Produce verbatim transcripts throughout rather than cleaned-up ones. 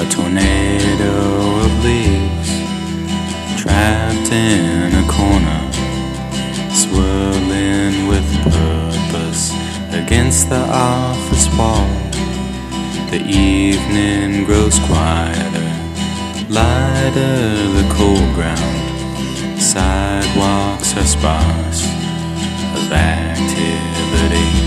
tornado of leaves trapped in a corner, swirling with purpose against the office wall. The evening grows quieter, lighter the cold ground. Sidewalks are sparse of activity.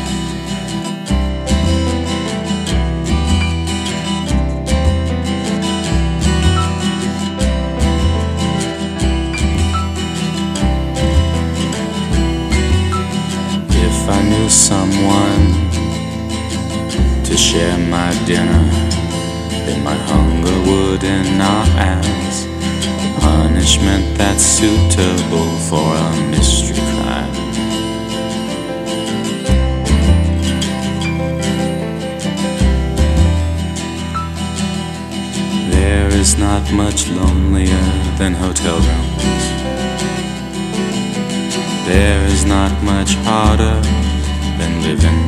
If I knew someone to share my dinner, then my hunger would not ask the punishment that's suitable for a mystery crime. There is not much lonelier than hotel rooms. There is not much harder than living.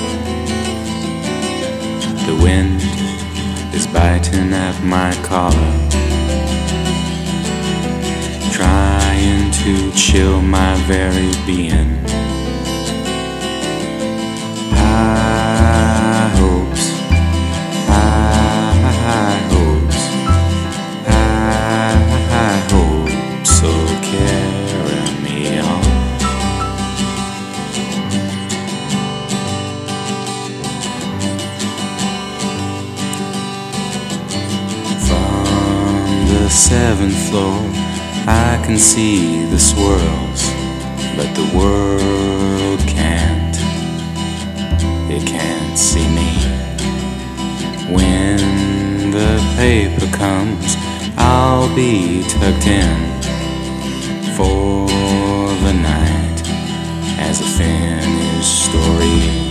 The wind is biting at my collar, trying to chill my very being. High hopes, high, high hopes, high, high hopes, so carry me on. The seventh floor, I can see the swirls, but the world can't, it can't see me. When the paper comes, I'll be tucked in for the night as a finished story.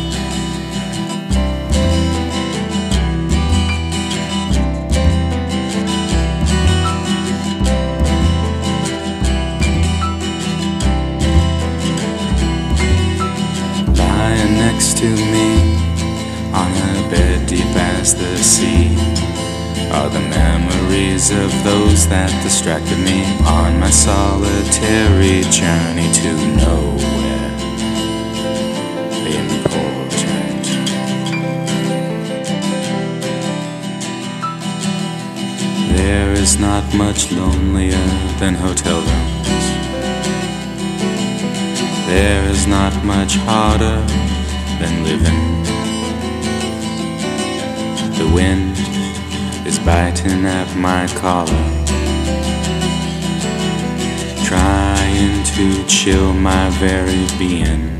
Next to me, on a bed deep as the sea, are the memories of those that distracted me on my solitary journey to nowhere important. There is not much lonelier than hotel rooms. There is not much harder than living. The wind is biting at my collar, trying to chill my very being.